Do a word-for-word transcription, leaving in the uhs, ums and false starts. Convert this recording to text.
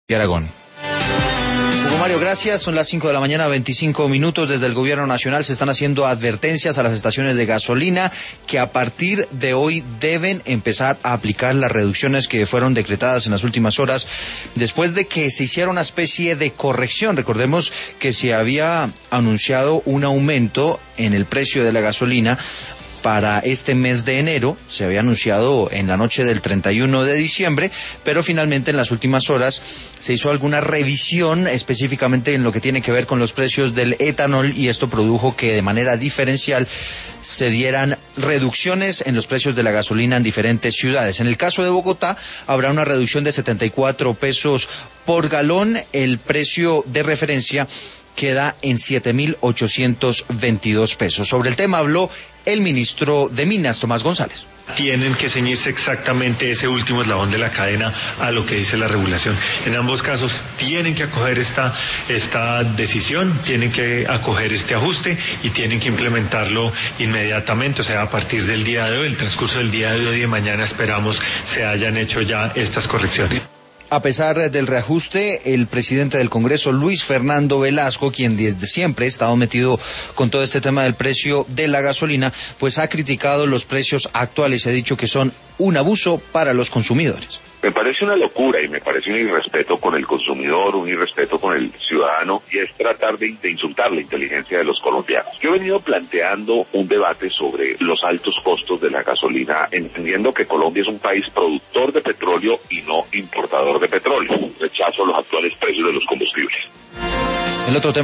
y Aragón. Hugo Mario, gracias. Son las cinco de la mañana, veinticinco minutos. Desde el Gobierno Nacional se están haciendo advertencias a las estaciones de gasolina que a partir de hoy deben empezar a aplicar las reducciones que fueron decretadas en las últimas horas después de que se hiciera una especie de corrección. Recordemos que se había anunciado un aumento en el precio de la gasolina para este mes de enero, se había anunciado en la noche del treinta y uno de diciembre, pero finalmente en las últimas horas se hizo alguna revisión específicamente en lo que tiene que ver con los precios del etanol y esto produjo que de manera diferencial se dieran reducciones en los precios de la gasolina en diferentes ciudades. En el caso de Bogotá habrá una reducción de setenta y cuatro pesos por galón, el precio de referencia queda en siete mil ochocientos veintidós pesos. Sobre el tema habló el ministro de Minas, Tomás González. Tienen que ceñirse exactamente ese último eslabón de la cadena a lo que dice la regulación. En ambos casos tienen que acoger esta, esta decisión, tienen que acoger este ajuste y tienen que implementarlo inmediatamente, o sea, a partir del día de hoy, el transcurso del día de hoy y de mañana esperamos se hayan hecho ya estas correcciones. A pesar del reajuste, el presidente del Congreso, Luis Fernando Velasco, quien desde siempre ha estado metido con todo este tema del precio de la gasolina, pues ha criticado los precios actuales y ha dicho que son un abuso para los consumidores. Me parece una locura y me parece un irrespeto con el consumidor, un irrespeto con el ciudadano y es tratar de, de insultar la inteligencia de los colombianos. Yo he venido planteando un debate sobre los altos costos de la gasolina, entendiendo que Colombia es un país productor de petróleo y no importador de petróleo. Rechazo los actuales precios de los combustibles. El otro tema